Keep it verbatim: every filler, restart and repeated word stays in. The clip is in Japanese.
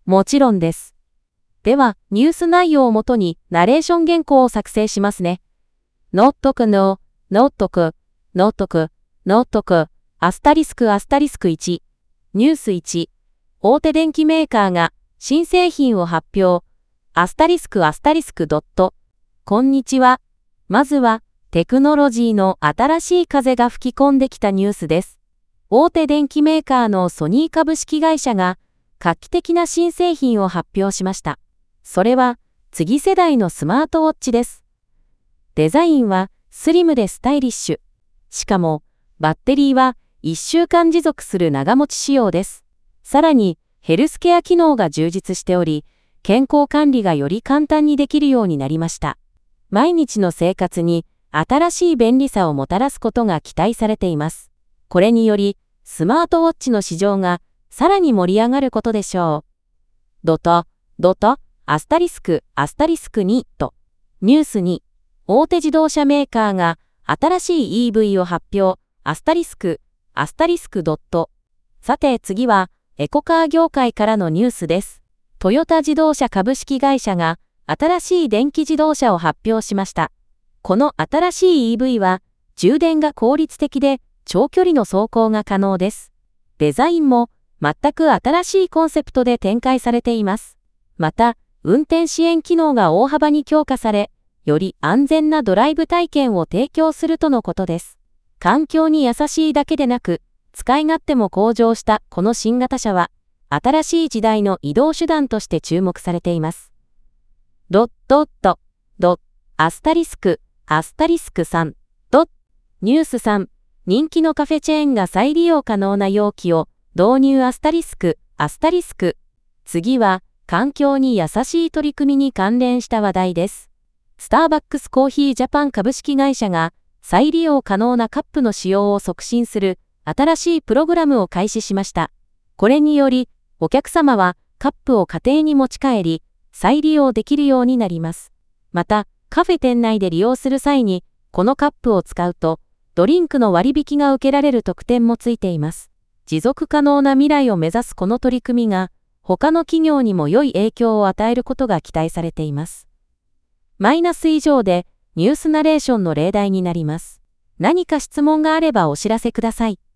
もちろんです。では、ニュース内容をもとにナレーション原稿を作成しますね。ノートクの、ノートク、ノートク、ノートク、アスタリスクアスタリスクいち、ニュースいち、大手電機メーカーが新製品を発表、アスタリスクアスタリスクドット。こんにちは。まずは、テクノロジーの新しい風が吹き込んできたニュースです。大手電機メーカーのソニー株式会社が画期的な新製品を発表しました。それは次世代のスマートウォッチです。デザインはスリムでスタイリッシュ。しかもバッテリーはいっしゅうかん持続する長持ち仕様です。さらにヘルスケア機能が充実しており、健康管理がより簡単にできるようになりました。毎日の生活に新しい便利さをもたらすことが期待されています。これによりスマートウォッチの市場がさらに盛り上がることでしょう。ドト、ドト、アスタリスク、アスタリスクにと。ニュースに、大手自動車メーカーが新しい イーブイ を発表、アスタリスク、アスタリスクドット。さて次は、エコカー業界からのニュースです。トヨタ自動車株式会社が新しい電気自動車を発表しました。この新しい イーブイ は、充電が効率的で長距離の走行が可能です。デザインも全く新しいコンセプトで展開されています。また、運転支援機能が大幅に強化され、より安全なドライブ体験を提供するとのことです。環境に優しいだけでなく、使い勝手も向上したこの新型車は、新しい時代の移動手段として注目されています。ドッドット、ドッ、アスタリスク、アスタリスクさん、ドッ、ニュースさん、人気のカフェチェーンが再利用可能な容器を導入アスタリスク、アスタリスク。次は、環境に優しい取り組みに関連した話題です。スターバックスコーヒージャパン株式会社が再利用可能なカップの使用を促進する新しいプログラムを開始しました。これにより、お客様はカップを家庭に持ち帰り、再利用できるようになります。また、カフェ店内で利用する際に、このカップを使うと、ドリンクの割引が受けられる特典もついています。持続可能な未来を目指すこの取り組みが、他の企業にも良い影響を与えることが期待されています。マイナス以上でニュースナレーションの例題になります。何か質問があればお知らせください。